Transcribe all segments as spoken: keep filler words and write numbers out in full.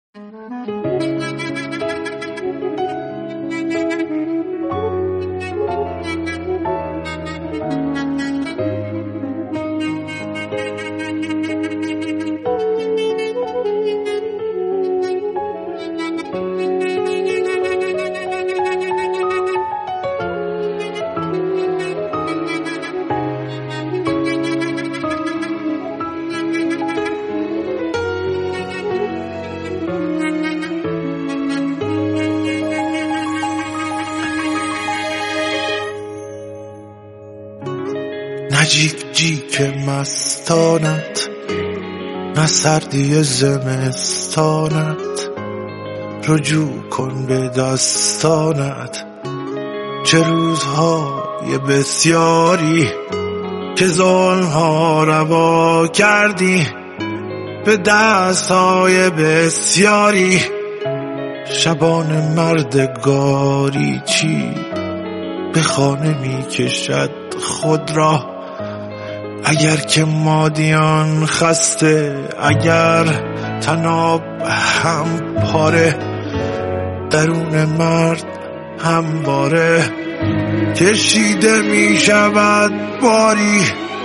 نه جیک جیک مستانت، نه سردی زمستانت، رجوع کن به دستانت. چه روزهای بسیاری که ظلمها روا کردی، به دستهای بسیاری شبان مردگاری چی به خانه می کشد خود را. اگر که مادیان خسته، اگر تناب هم پاره، درون مرد همواره کشیده می شود باری.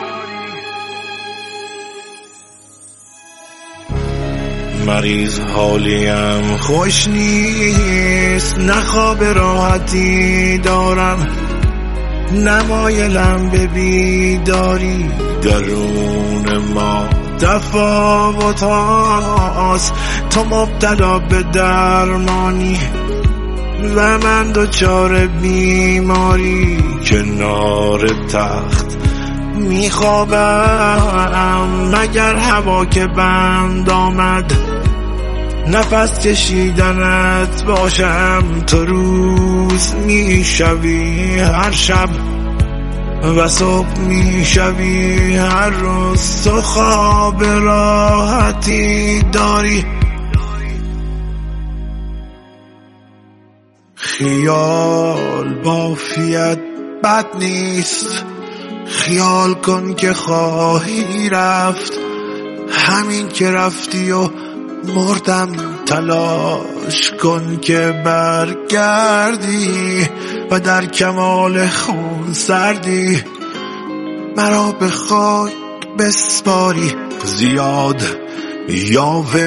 مریض حالیم خوش نیست، نه خواب راحتی دارم، نمایلم به بیداری. درون ما تفاوت هاست، تو مبتلا به درمانی و من دچار بیماری. کنار تخت میخوابم، مگر هوا که بند آمد نفس کشیدنت باشم. تو روز میشوی هر شب و صبح میشوی هر روز. تو خواب راحتی داری، خیال بافیت بد نیست. خیال کن که خواهی رفت، همین که رفتی و مردم. تلاش کن که برگردی و در کمال خون سردی مرا به خاک بسپاری. زیاد یاوه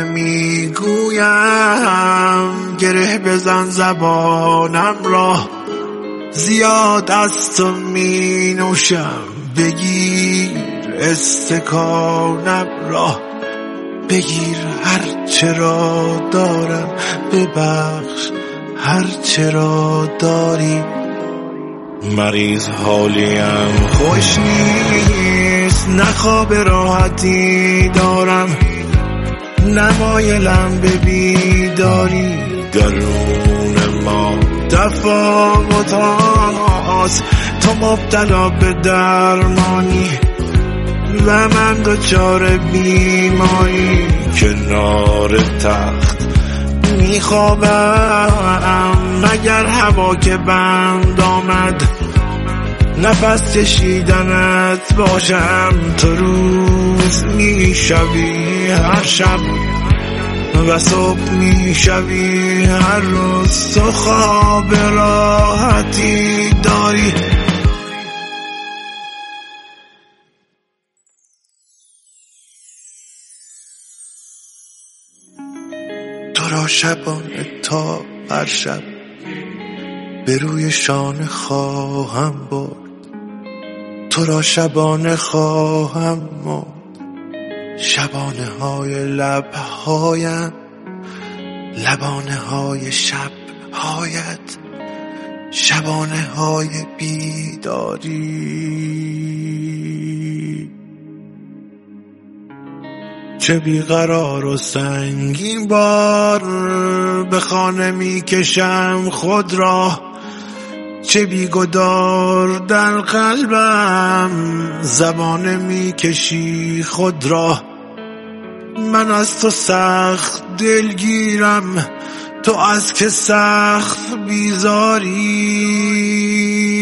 میگویم، گره بزن زبانم را. زیاد از تو می نوشم، بگیر استکانم را. بگیر هر چرا دارم، ببخش هر چرا داری. مریض حالیم خوش نیست، نه خواب راحتی دارم، نمایلم به بیداری. درون ما تفاوت هاست، تو مبتلا به درمانی و من دچار بیماری. کنار تخت میخوابم، مگر هوا که بند آمد نفس کشیدنت باشم. تو روز میشوی هر شب و صبح میشوی هر روز. تو خواب راحتی داری. تو را شبانه تا هر شب به روی شانه خواهم برد. تو را شبانه خواهم مرد. شبانه های لبهایم، لبانه های شب هایت، شبانه های بیداری. چه بیقرار و سنگین بار به خانه می کشم خود را. چه بیگدار در قلبم زبانه می کشی خود را. من از تو سخت دلگیرم، تو از که سخت بیزاری.